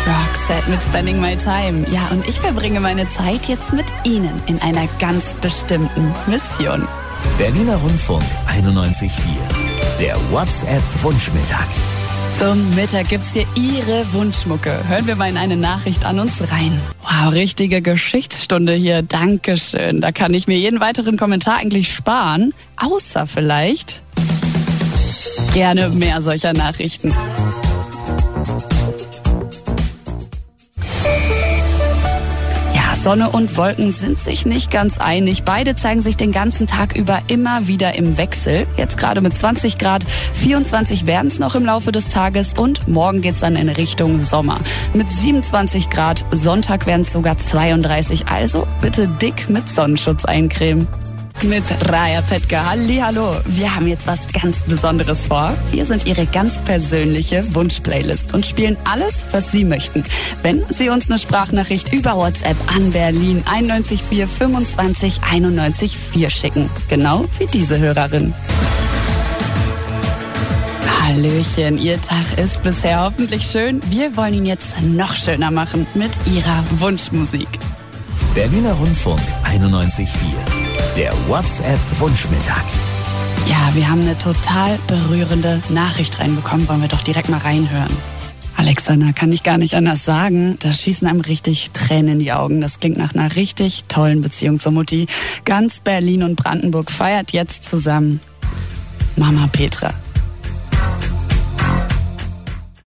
Roxette mit Spending My Time. Ja, und ich verbringe meine Zeit jetzt mit Ihnen in einer ganz bestimmten Mission. Berliner Rundfunk 91.4. Der WhatsApp-Wunschmittag. Zum Mittag gibt's hier Ihre Wunschmucke. Hören wir mal in eine Nachricht an uns rein. Wow, richtige Geschichtsstunde hier. Dankeschön. Da kann ich mir jeden weiteren Kommentar eigentlich sparen. Außer vielleicht gerne mehr solcher Nachrichten. Sonne und Wolken sind sich nicht ganz einig. Beide zeigen sich den ganzen Tag über immer wieder im Wechsel. Jetzt gerade mit 20 Grad, 24 werden es noch im Laufe des Tages und morgen geht's dann in Richtung Sommer. Mit 27 Grad, Sonntag werden es sogar 32. Also bitte dick mit Sonnenschutz eincremen. Mit Raya Petka. Hallihallo. Wir haben jetzt was ganz Besonderes vor. Wir sind Ihre ganz persönliche Wunschplaylist und spielen alles, was Sie möchten. Wenn Sie uns eine Sprachnachricht über WhatsApp an Berlin 914 25 91 4 schicken. Genau wie diese Hörerin. Hallöchen, Ihr Tag ist bisher hoffentlich schön. Wir wollen ihn jetzt noch schöner machen mit Ihrer Wunschmusik. Berliner Rundfunk 91.4. Der WhatsApp-Wunschmittag. Ja, wir haben eine total berührende Nachricht reinbekommen. Wollen wir doch direkt mal reinhören. Alexander, kann ich gar nicht anders sagen. Da schießen einem richtig Tränen in die Augen. Das klingt nach einer richtig tollen Beziehung zur Mutti. Ganz Berlin und Brandenburg feiert jetzt zusammen. Mama Petra.